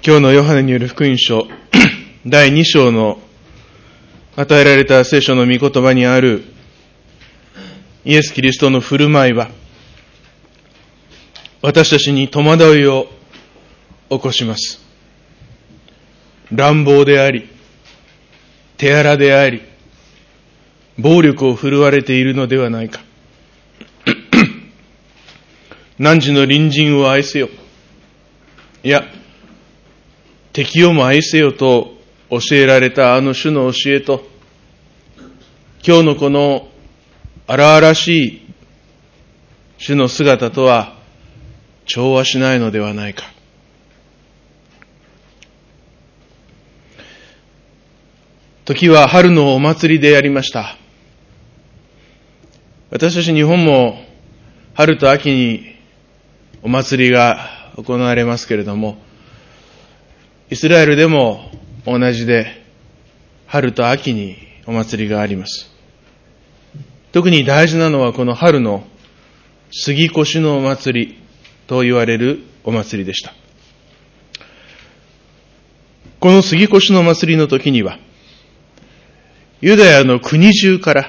今日のヨハネによる福音書第2章の与えられた聖書の御言葉にあるイエス・キリストの振る舞いは私たちに戸惑いを起こします。乱暴であり、手荒であり、暴力を振るわれているのではないか。汝の隣人を愛せよ。いや、敵をも愛せよと教えられたあの主の教えと、今日のこの荒々しい主の姿とは調和しないのではないか。時は春のお祭りでありました。私たち日本も春と秋にお祭りが行われますけれども、イスラエルでも同じで春と秋にお祭りがあります。特に大事なのはこの春の杉越のお祭りと言われるお祭りでした。この杉越のお祭りの時には、ユダヤの国中から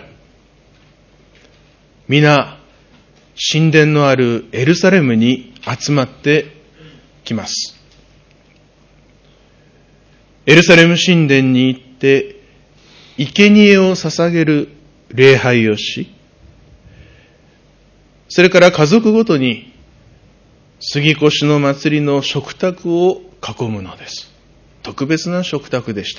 皆神殿のあるエルサレムに集まってきます。エルサレム神殿に行って生贄を捧げる礼拝をし、それから家族ごとに杉越の祭りの食卓を囲むのです。特別な食卓でした。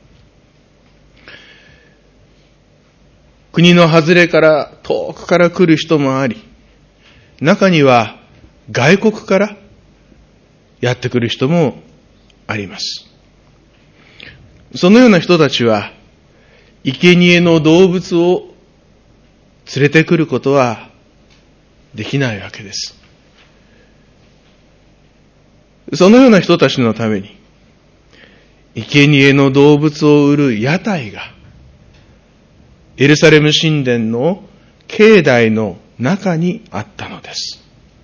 国の外れから遠くから来る人もあり、中には外国からやってくる人もあります。そのような人たちは生贄の動物を連れてくることはできないわけです。そのような人たちのために生贄の動物を売る屋台がエルサレム神殿の境内の中にあったのです。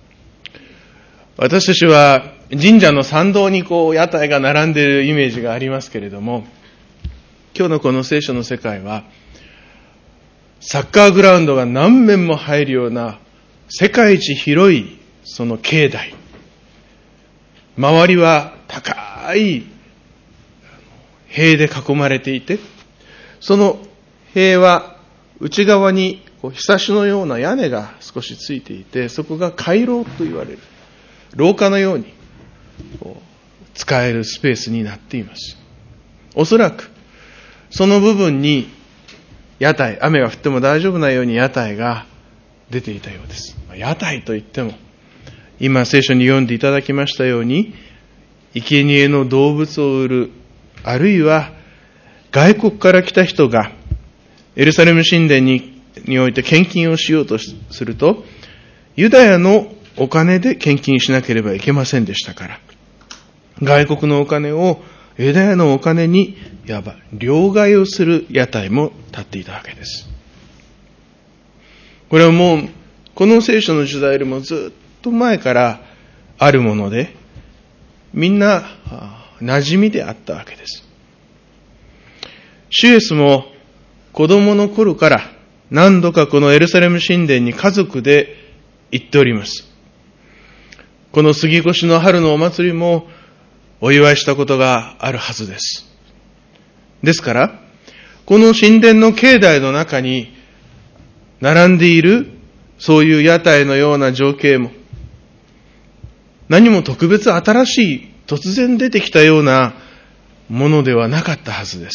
私たちは神社の参道に屋台が並んでいるイメージがありますけれども、今日のこの聖書の世界はサッカーグラウンドが何面も入るような世界一広いその境内、周りは高い塀で囲まれていて、その塀は内側にひさしのような屋根が少しついていて、そこが回廊と言われる廊下のように使えるスペースになっています。おそらくその部分に屋台、雨が降っても大丈夫なように屋台が出ていたようです。屋台といっても今聖書に読んでいただきましたように、生贄の動物を売る、あるいは外国から来た人がエルサレム神殿において献金をしようとすると、ユダヤのお金で献金しなければいけませんでしたから、外国のお金をユダヤのお金にいわば両替をする屋台も立っていたわけです。これはもうこの聖書の時代よりもずっと前からあるもので、みんな馴染みであったわけです。主イエスも子供の頃から何度かこのエルサレム神殿に家族で行っております。この杉越の春のお祭りもお祝いしたことがあるはずです。ですから、この神殿の境内の中に並んでいるそういう屋台のような情景も、何も特別新しい、突然出てきたようなものではなかったはずです。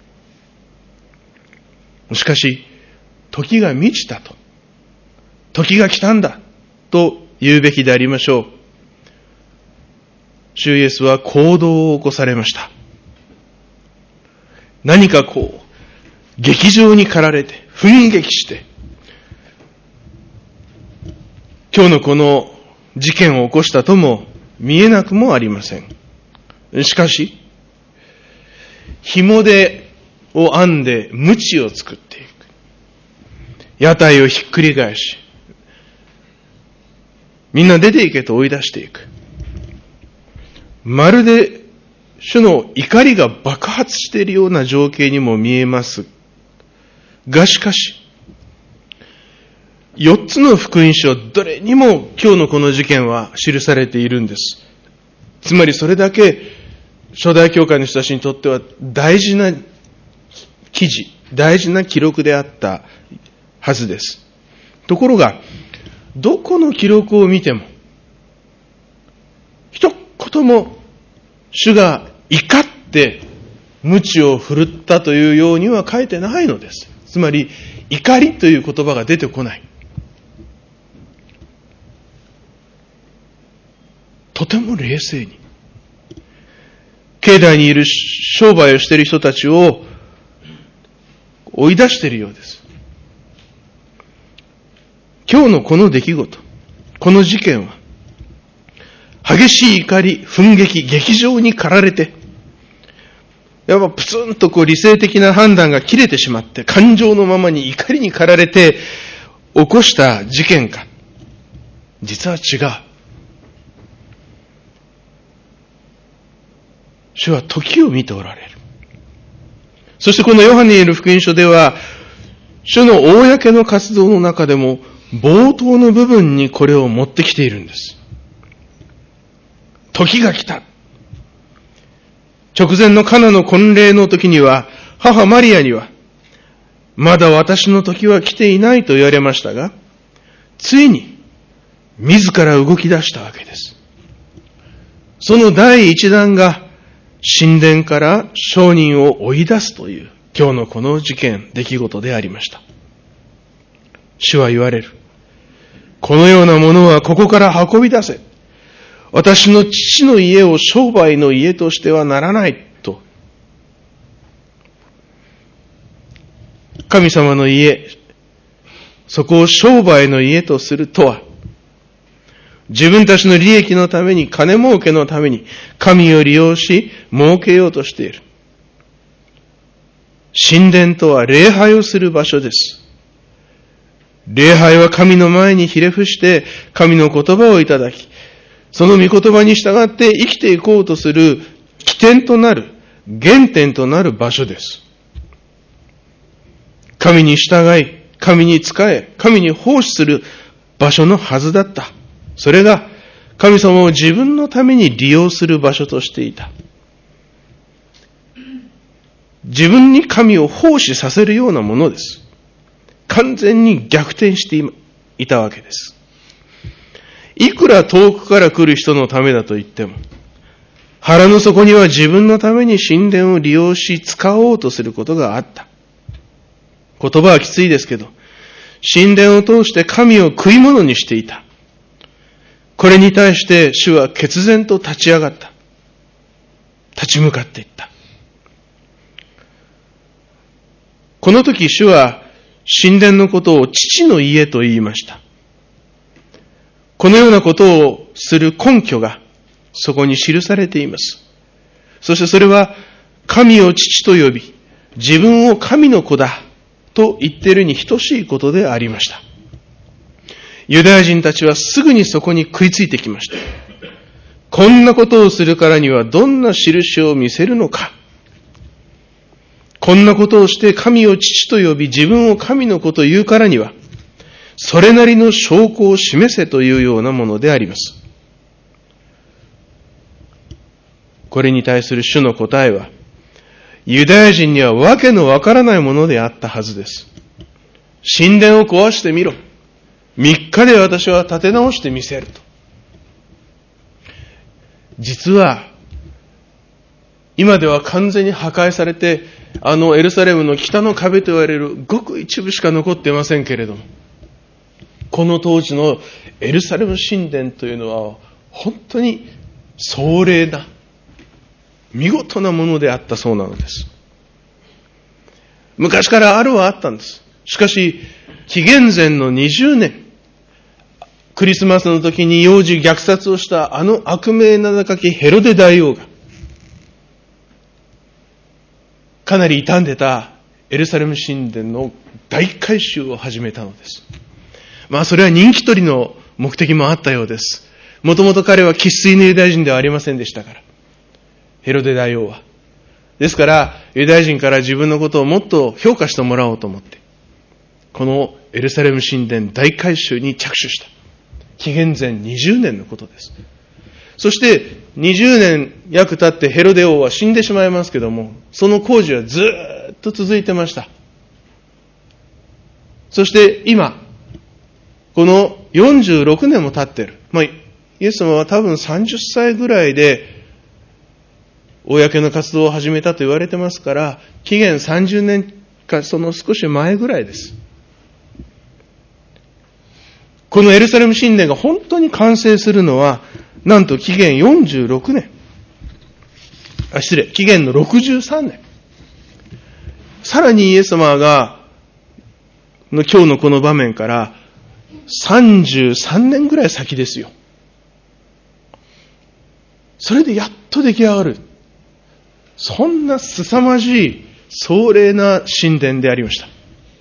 しかし、時が満ちたと、時が来たんだと言うべきでありましょう。主イエスは行動を起こされました。何か劇場に駆られて、奮撃して、今日のこの事件を起こしたとも見えなくもありません。しかし、紐を編んで鞭を作っていく。屋台をひっくり返し、みんな出て行けと追い出していく。 まるで主の怒りが爆発しているような情景にも見えますが、しかし4つの福音書どれにも今日のこの事件は記されているんです。つまりそれだけ初代教会の人たちにとっては大事な記事、大事な記録であったはずです。ところが、どこの記録を見ても、一言も主が怒って鞭を振るったというようには書いてないのです。つまり、怒りという言葉が出てこない。とても冷静に。境内にいる商売をしている人たちを追い出しているようです。今日のこの出来事、この事件は、激しい怒り、憤激、激情に駆られて、やっぱプツンと理性的な判断が切れてしまって、感情のままに怒りに駆られて起こした事件か。実は違う。主は時を見ておられる。そしてこのヨハネによる福音書では、主の公の活動の中でも冒頭の部分にこれを持ってきているんです。時が来た。直前のカナの婚礼の時には、母マリアには、まだ私の時は来ていないと言われましたが、ついに自ら動き出したわけです。その第一弾が、神殿から商人を追い出すという今日のこの事件、出来事でありました。主は言われる。このようなものはここから運び出せ。私の父の家を商売の家としてはならないと。神様の家、そこを商売の家とするとは、自分たちの利益のために、金儲けのために、神を利用し、儲けようとしている。神殿とは礼拝をする場所です。礼拝は神の前にひれ伏して、神の言葉をいただき、その御言葉に従って生きていこうとする起点となる、原点となる場所です。神に従い、神に仕え、神に奉仕する場所のはずだった。それが神様を自分のために利用する場所としていた。自分に神を奉仕させるようなものです。完全に逆転していたわけです。いくら遠くから来る人のためだと言っても、腹の底には自分のために神殿を利用し使おうとすることがあった。言葉はきついですけど、神殿を通して神を食い物にしていた。これに対して主は決然と立ち上がった。立ち向かっていった。この時主は神殿のことを父の家と言いました。このようなことをする根拠がそこに記されています。そしてそれは神を父と呼び、自分を神の子だと言っているに等しいことでありました。ユダヤ人たちはすぐにそこに食いついてきました。こんなことをするからにはどんな印を見せるのか。こんなことをして神を父と呼び自分を神の子と言うからには、それなりの証拠を示せというようなものであります。これに対する主の答えは、ユダヤ人にはわけのわからないものであったはずです。神殿を壊してみろ。3日で私は建て直してみせると。実は、今では完全に破壊されて、エルサレムの北の壁と言われるごく一部しか残っていませんけれども、この当時のエルサレム神殿というのは本当に壮麗な、見事なものであったそうなのです。昔からあるはあったんです。しかし、紀元前の20年、クリスマスの時に幼児虐殺をした悪名名高きヘロデ大王が、かなり傷んでたエルサレム神殿の大改修を始めたのです。それは人気取りの目的もあったようです。もともと彼は生粋のユダヤ人ではありませんでしたから。 ヘロデ大王は。ですから、ユダヤ人から自分のことをもっと評価してもらおうと思って、このエルサレム神殿大改修に着手した。紀元前20年のことです。そして、20年約経ってヘロデ王は死んでしまいますけども、その工事はずっと続いてました。そして今、この46年も経っている。イエス様は多分30歳ぐらいで、公の活動を始めたと言われてますから、紀元30年かその少し前ぐらいです。このエルサレム神殿が本当に完成するのは、なんと紀元46年。紀元の63年。さらにイエス様が、今日のこの場面から33年ぐらい先ですよ。それでやっと出来上がる。そんな凄まじい壮麗な神殿でありました。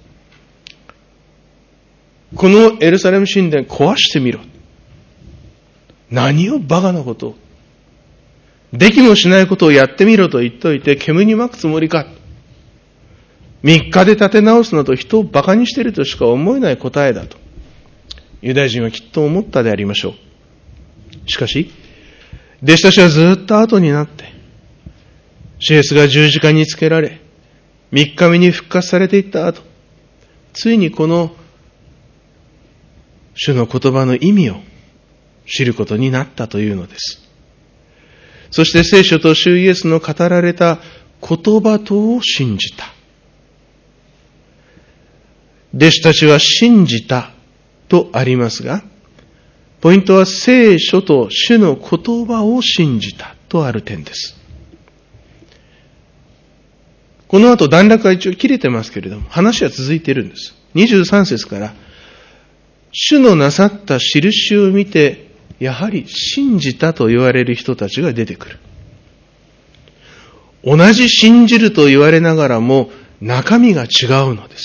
このエルサレム神殿壊してみろ。何をバカなことを。できもしないことをやってみろと言っといて煙に巻くつもりか。3日で建て直すなど人をバカにしているとしか思えない答えだと。ユダヤ人はきっと思ったでありましょう。しかし、弟子たちはずっと後になって、主イエスが十字架につけられ、3日目に復活されていった後、ついにこの主の言葉の意味を知ることになったというのです。そして聖書と主イエスの語られた言葉とを信じた。弟子たちは信じたとありますが、ポイントは聖書と主の言葉を信じたとある点です。この後段落は一応切れてますけれども、話は続いているんです。23節から、主のなさった印を見て、やはり信じたと言われる人たちが出てくる。同じ信じると言われながらも、中身が違うのです。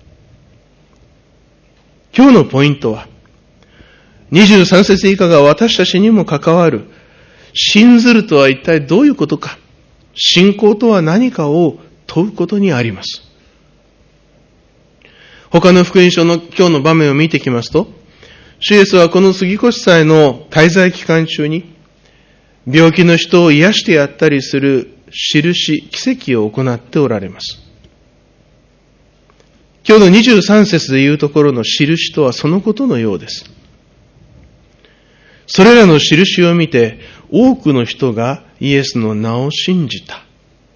今日のポイントは、23節以下が私たちにも関わる、信ずるとは一体どういうことか、信仰とは何かを問うことにあります。他の福音書の今日の場面を見てきますと、主イエスはこの杉越祭の滞在期間中に、病気の人を癒してやったりする印、奇跡を行っておられます。今日の23節で言うところの印とはそのことのようです。それらの印を見て、多くの人がイエスの名を信じた。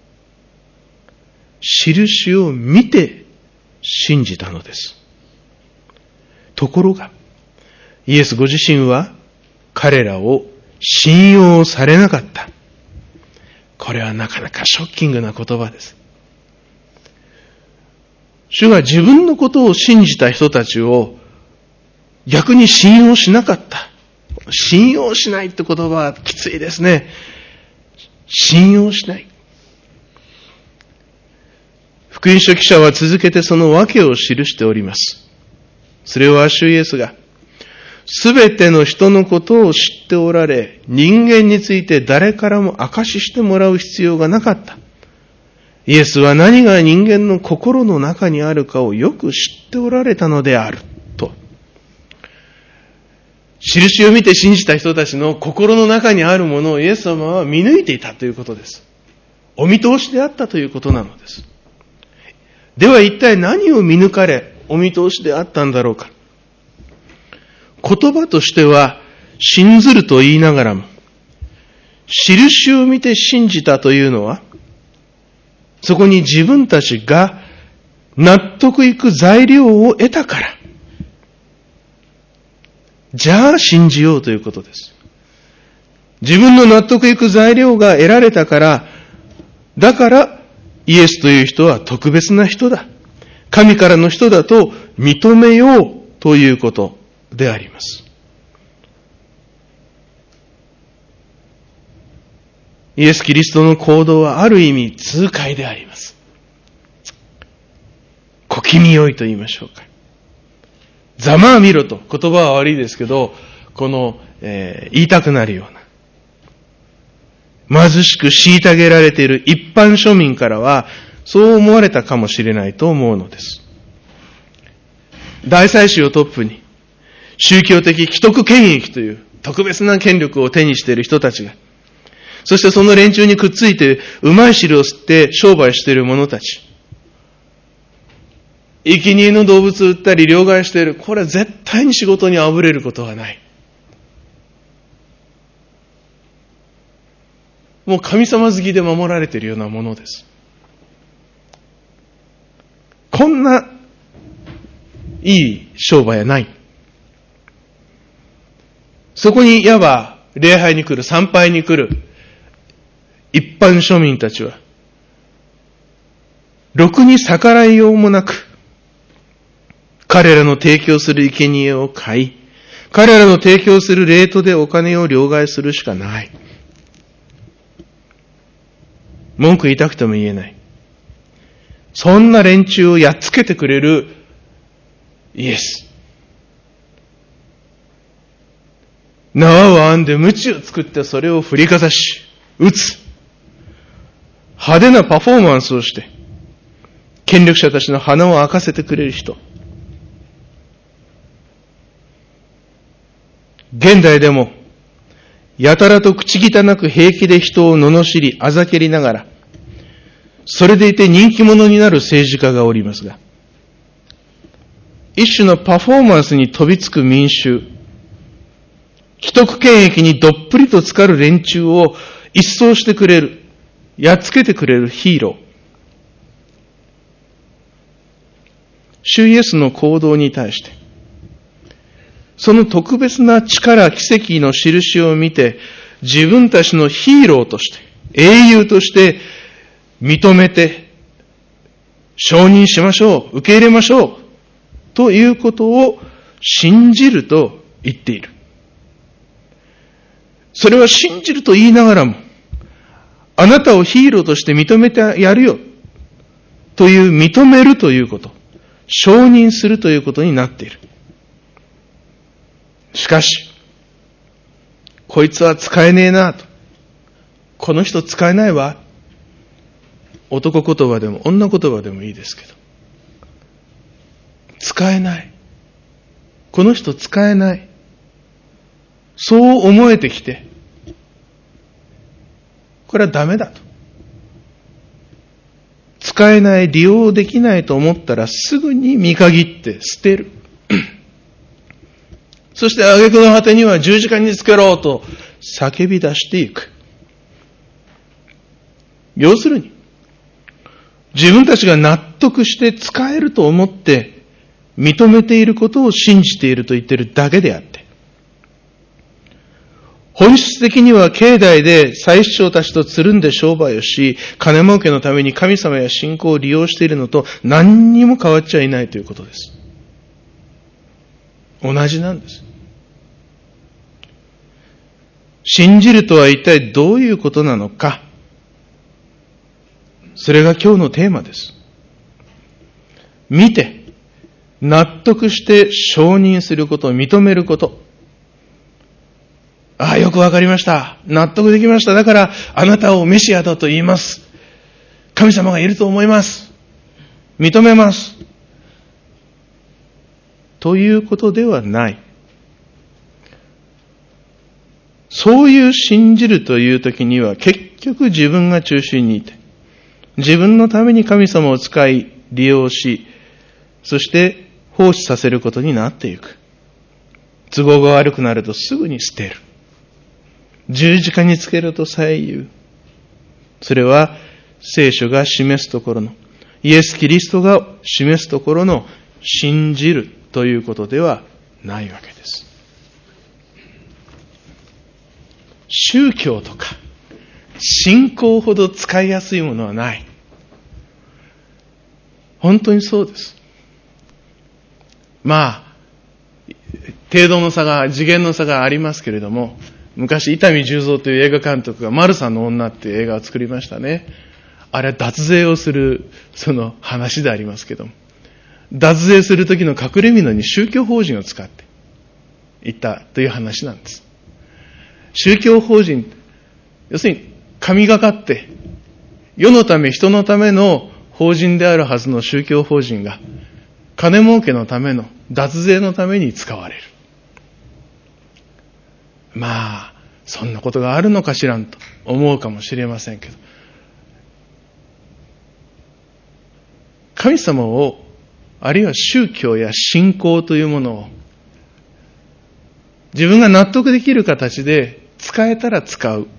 印を見て信じたのです。ところが、イエスご自身は彼らを信用されなかった。これはなかなかショッキングな言葉です。主が自分のことを信じた人たちを逆に信用しなかった。信用しないって言葉はきついですね。信用しない。福音書記者は続けてその訳を記しております。それは主イエスがすべての人のことを知っておられ、人間について誰からも証ししてもらう必要がなかった。イエスは何が人間の心の中にあるかをよく知っておられたのであると。印を見て信じた人たちの心の中にあるものをイエス様は見抜いていたということです。お見通しであったということなのです。では一体何を見抜かれ、お見通しであったんだろうか。言葉としては信ずると言いながらも、印を見て信じたというのは、そこに自分たちが納得いく材料を得たから、じゃあ信じようということです。自分の納得いく材料が得られたから、だからイエスという人は特別な人だ。神からの人だと認めようということであります。イエス・キリストの行動はある意味痛快であります。小気味良いと言いましょうか。ざまあ見ろと、言葉は悪いですけど、言いたくなるような。 貧しく虐げられている一般庶民からは、そう思われたかもしれないと思うのです。大祭司をトップに、宗教的既得権益という特別な権力を手にしている人たちが、そしてその連中にくっついて、うまい汁を吸って商売している者たち、生贄の動物を売ったり両替している、これは絶対に仕事にあぶれることはない。もう神様好きで守られているようなものです。こんないい商売はない。そこにいわば礼拝に来る、参拝に来る一般庶民たちは、ろくに逆らいようもなく、彼らの提供する生贄を買い、彼らの提供するレートでお金を両替するしかない。文句言いたくても言えない。そんな連中をやっつけてくれるイエス。縄を編んで鞭を作ってそれを振りかざし、打つ。派手なパフォーマンスをして、権力者たちの鼻を開かせてくれる人。現代でも、やたらと口汚く平気で人を罵り、あざけりながら、それでいて人気者になる政治家がおりますが、一種のパフォーマンスに飛びつく民衆、既得権益にどっぷりと浸かる連中を一掃してくれる、やっつけてくれるヒーロー。主イエスの行動に対して、その特別な力、奇跡の印を見て、自分たちのヒーローとして、英雄として認めて、承認しましょう、受け入れましょう、ということを信じると言っている。それは信じると言いながらも、あなたをヒーローとして認めてやるよ、という認めるということ、承認するということになっている。しかし、こいつは使えねえなと。この人使えないわ。男言葉でも女言葉でもいいですけど。使えない。この人使えない。そう思えてきて、これはダメだと。使えない、利用できないと思ったらすぐに見限って捨てる。そして挙句の果てには十字架につけろと叫び出していく。要するに、自分たちが納得して使えると思って認めていることを信じていると言っているだけであって、本質的には境内で祭司長たちとつるんで商売をし、金儲けのために神様や信仰を利用しているのと何にも変わっちゃいないということです。同じなんです。信じるとは一体どういうことなのか。それが今日のテーマです。見て、納得して承認すること、認めること。ああ、よくわかりました。納得できました。だから、あなたをメシアだと言います。神様がいると思います。認めます。ということではない。そういう信じるというときには、結局自分が中心にいて、自分のために神様を使い、利用し、そして奉仕させることになっていく。都合が悪くなるとすぐに捨てる。十字架につけるとさえ言う。それは聖書が示すところの、イエス・キリストが示すところの信じるということではないわけです。宗教とか信仰ほど使いやすいものはない。本当にそうです。まあ、程度の差が、次元の差がありますけれども、昔伊丹十三という映画監督がマルサの女っていう映画を作りましたね。あれは脱税をするその話でありますけども、脱税する時の隠れ蓑に宗教法人を使っていったという話なんです。宗教法人、要するに神がかって、世のため人のための法人であるはずの宗教法人が、金儲けのための脱税のために使われる。まあ、そんなことがあるのかしらんと思うかもしれませんけど、神様を、あるいは宗教や信仰というものを、自分が納得できる形で使えたら使う。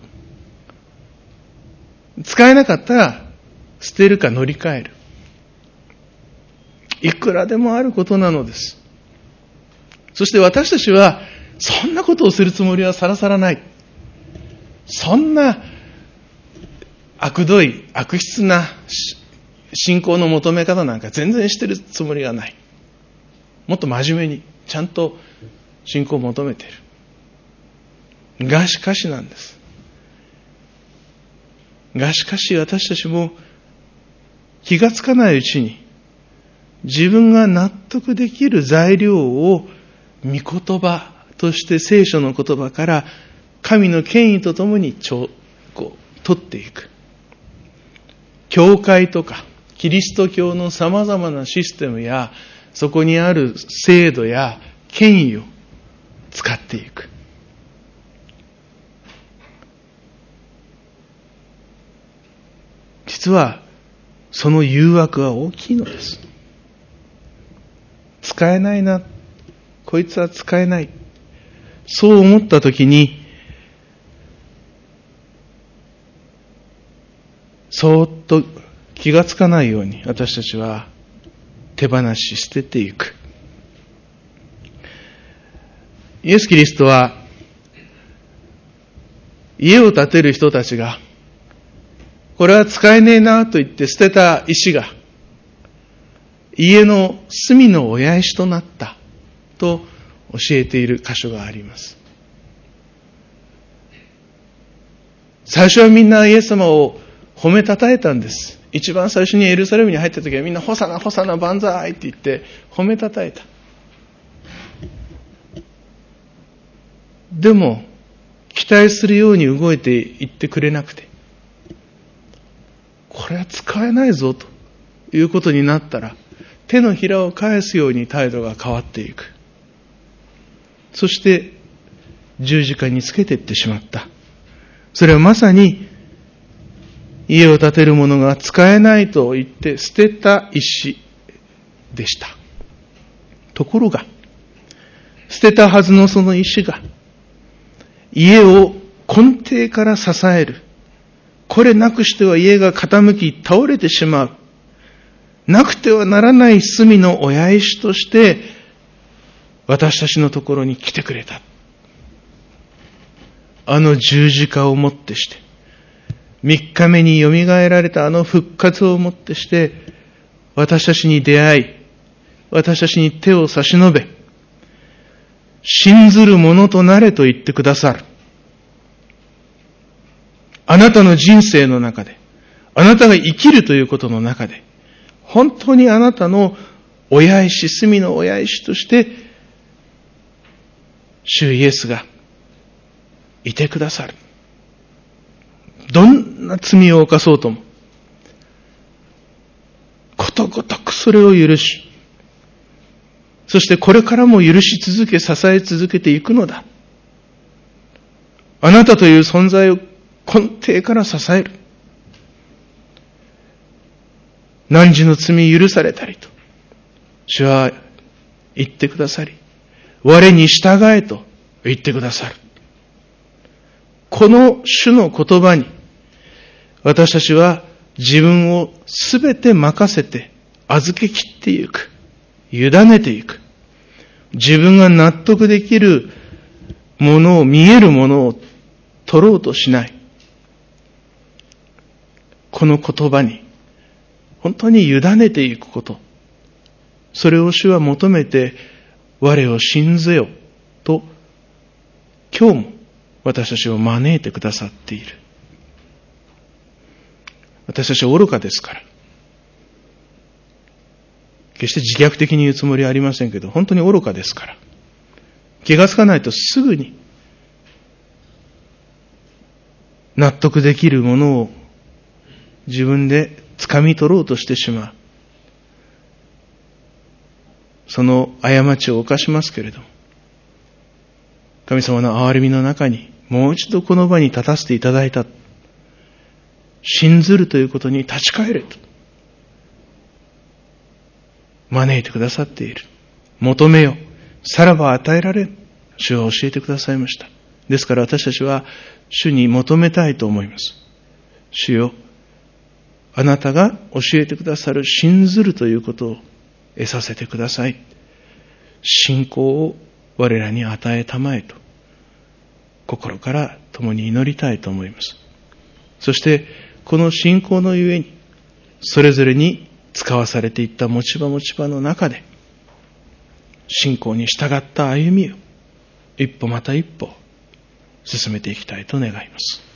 使えなかったら捨てるか乗り換える。いくらでもあることなのです。そして私たちはそんなことをするつもりはさらさらない。そんな悪どい、悪質な信仰の求め方なんか全然してるつもりがない。もっと真面目にちゃんと信仰を求めている。がしかしなんです。がしかし私たちも気がつかないうちに自分が納得できる材料を御言葉として聖書の言葉から神の権威とともに取っていく。教会とかキリスト教の様々なシステムやそこにある制度や権威を使っていく。実はその誘惑は大きいのです。使えないな、こいつは使えない、そう思ったときにそーっと気がつかないように私たちは手放し捨てていく。イエス・キリストは家を建てる人たちがこれは使えねえなと言って捨てた石が家の隅の親石となったと教えている箇所があります。最初はみんなイエス様を褒めたたえたんです。一番最初にエルサレムに入った時はみんなホサナホサナ万歳って言って褒めたたえた。でも期待するように動いていってくれなくて、これは使えないぞということになったら手のひらを返すように態度が変わっていく。そして十字架につけていってしまった。それはまさに家を建てる者が使えないと言って捨てた石でした。ところが捨てたはずのその石が家を根底から支える。これなくしては家が傾き倒れてしまう。なくてはならない隅の親石として私たちのところに来てくれた。あの十字架をもってして、3日目によみがえられたあの復活をもってして、私たちに出会い、私たちに手を差し伸べ、信ずる者となれと言ってくださる。あなたの人生の中で、あなたが生きるということの中で、本当にあなたの親石、隅の親石として、主イエスがいてくださる。どんな罪を犯そうとも、ことごとくそれを許し、そしてこれからも許し続け、支え続けていくのだ。あなたという存在を根底から支える。汝の罪許されたりと、主は言ってくださり、我に従えと言ってくださる。この主の言葉に、私たちは自分をすべて任せて預けきっていく。委ねていく。自分が納得できるものを、見えるものを取ろうとしない。この言葉に本当に委ねていくこと。それを主は求めて、我を信ぜよと今日も私たちを招いてくださっている。私たちは愚かですから。決して自虐的に言うつもりはありませんけど、本当に愚かですから。気がつかないとすぐに納得できるものを自分で掴み取ろうとしてしまう。その過ちを犯しますけれども、神様の憐れみの中にもう一度この場に立たせていただいた。信ずるということに立ち返れと招いてくださっている。求めよ、さらば与えられる。主は教えてくださいました。ですから私たちは主に求めたいと思います。主よ、あなたが教えてくださる信ずるということを得させてください。信仰を我らに与えたまえと心から共に祈りたいと思います。そしてこの信仰のゆえにそれぞれに使わされていった持ち場の中で信仰に従った歩みを一歩また一歩進めていきたいと願います。